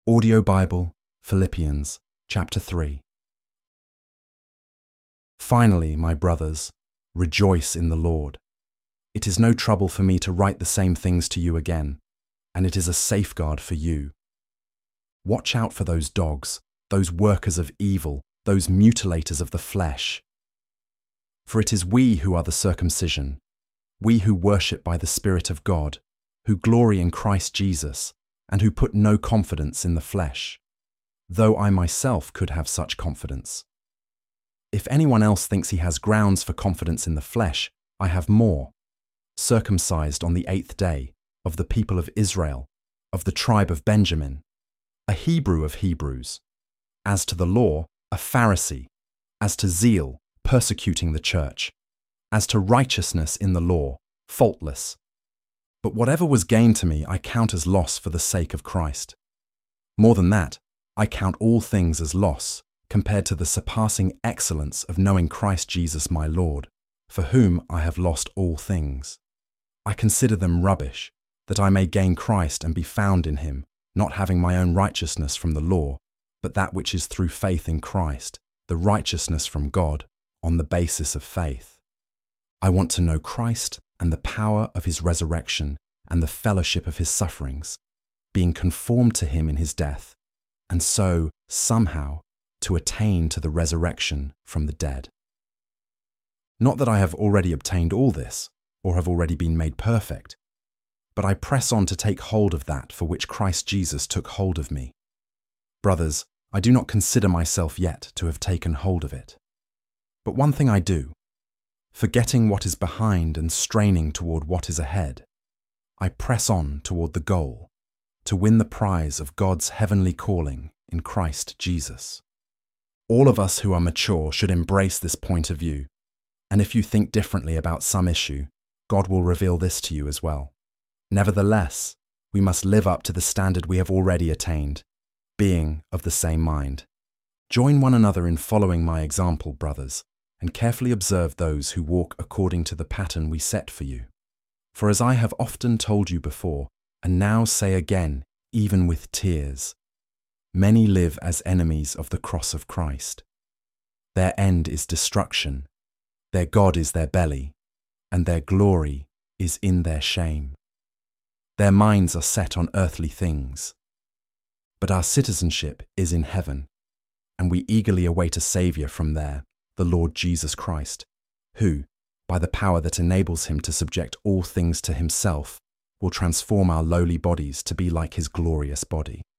Audio Bible, Philippians, chapter 3. Finally, my brothers, rejoice in the Lord. It is no trouble for me to write the same things to you again, and it is a safeguard for you. Watch out for those dogs, those workers of evil, those mutilators of the flesh. For it is we who are the circumcision, we who worship by the Spirit of God, who glory in Christ Jesus, and who put no confidence in the flesh, though I myself could have such confidence. If anyone else thinks he has grounds for confidence in the flesh, I have more. Circumcised on the 8th day, of the people of Israel, of the tribe of Benjamin, a Hebrew of Hebrews, as to the law, a Pharisee, as to zeal, persecuting the church, as to righteousness in the law, faultless. But whatever was gain to me I count as loss for the sake of Christ. More than that, I count all things as loss compared to the surpassing excellence of knowing Christ Jesus my Lord, for whom I have lost all things. I consider them rubbish, that I may gain Christ and be found in him, not having my own righteousness from the law, but that which is through faith in Christ, the righteousness from God, on the basis of faith. I want to know Christ and the power of his resurrection and the fellowship of his sufferings, being conformed to him in his death, and so, somehow, to attain to the resurrection from the dead. Not that I have already obtained all this, or have already been made perfect, but I press on to take hold of that for which Christ Jesus took hold of me. Brothers, I do not consider myself yet to have taken hold of it. But one thing I do, forgetting what is behind and straining toward what is ahead, I press on toward the goal, to win the prize of God's heavenly calling in Christ Jesus. All of us who are mature should embrace this point of view, and if you think differently about some issue, God will reveal this to you as well. Nevertheless, we must live up to the standard we have already attained, being of the same mind. Join one another in following my example, brothers, and carefully observe those who walk according to the pattern we set for you. For as I have often told you before, and now say again, even with tears, many live as enemies of the cross of Christ. Their end is destruction, their God is their belly, and their glory is in their shame. Their minds are set on earthly things. But our citizenship is in heaven, and we eagerly await a Saviour from there, the Lord Jesus Christ, who, by the power that enables him to subject all things to himself, will transform our lowly bodies to be like his glorious body.